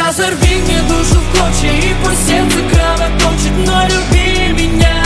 Разорви мне душу в клочья и пусть сердце кровоточит, но люби меня.